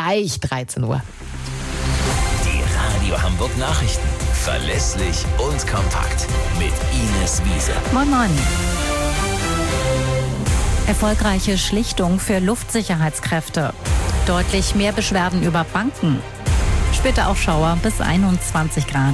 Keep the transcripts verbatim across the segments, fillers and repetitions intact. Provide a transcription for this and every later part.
gleich dreizehn Uhr. Die Radio Hamburg Nachrichten. Verlässlich und kompakt. Mit Ines Wiese. Moin Moin. Erfolgreiche Schlichtung für Luftsicherheitskräfte. Deutlich mehr Beschwerden über Banken. Später auch Schauer bis einundzwanzig Grad.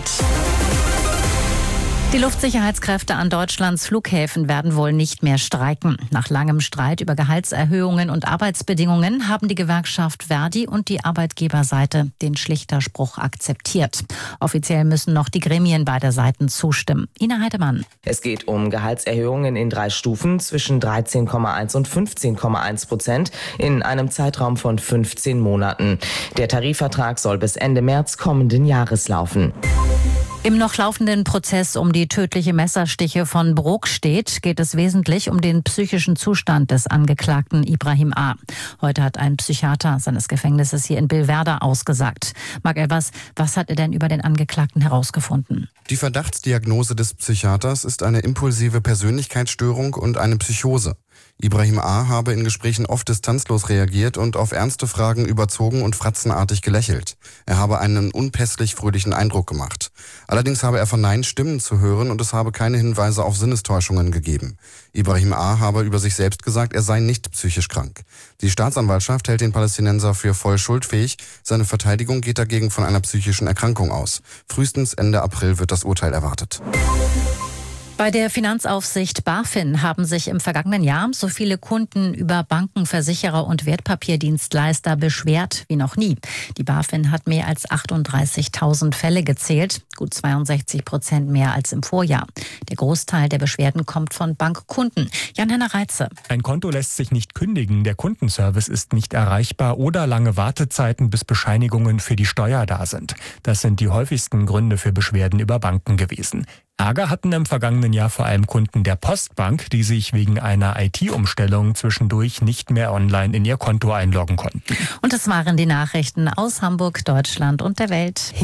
Die Luftsicherheitskräfte an Deutschlands Flughäfen werden wohl nicht mehr streiken. Nach langem Streit über Gehaltserhöhungen und Arbeitsbedingungen haben die Gewerkschaft Verdi und die Arbeitgeberseite den Schlichterspruch akzeptiert. Offiziell müssen noch die Gremien beider Seiten zustimmen. Ina Heidemann. Es geht um Gehaltserhöhungen in drei Stufen zwischen dreizehn Komma eins und fünfzehn Komma eins Prozent in einem Zeitraum von fünfzehn Monaten. Der Tarifvertrag soll bis Ende März kommenden Jahres laufen. Im noch laufenden Prozess um die tödliche Messerstiche von Brokstedt geht es wesentlich um den psychischen Zustand des Angeklagten Ibrahim A. Heute hat ein Psychiater seines Gefängnisses hier in Billwerder ausgesagt. Marc Elvers, was hat er denn über den Angeklagten herausgefunden? Die Verdachtsdiagnose des Psychiaters ist eine impulsive Persönlichkeitsstörung und eine Psychose. Ibrahim A. habe in Gesprächen oft distanzlos reagiert und auf ernste Fragen überzogen und fratzenartig gelächelt. Er habe einen unpässlich fröhlichen Eindruck gemacht. Allerdings habe er verneint, Stimmen zu hören und es habe keine Hinweise auf Sinnestäuschungen gegeben. Ibrahim A. habe über sich selbst gesagt, er sei nicht psychisch krank. Die Staatsanwaltschaft hält den Palästinenser für voll schuldfähig. Seine Verteidigung geht dagegen von einer psychischen Erkrankung aus. Frühestens Ende April wird das Urteil erwartet. Bei der Finanzaufsicht BaFin haben sich im vergangenen Jahr so viele Kunden über Banken, Versicherer und Wertpapierdienstleister beschwert wie noch nie. Die BaFin hat mehr als achtunddreißigtausend Fälle gezählt, gut zweiundsechzig Prozent mehr als im Vorjahr. Der Großteil der Beschwerden kommt von Bankkunden. Jan-Henner Reitze. Ein Konto lässt sich nicht kündigen, der Kundenservice ist nicht erreichbar oder lange Wartezeiten, bis Bescheinigungen für die Steuer da sind. Das sind die häufigsten Gründe für Beschwerden über Banken gewesen. Ärger hatten im vergangenen Jahr vor allem Kunden der Postbank, die sich wegen einer I T-Umstellung zwischendurch nicht mehr online in ihr Konto einloggen konnten. Und das waren die Nachrichten aus Hamburg, Deutschland und der Welt.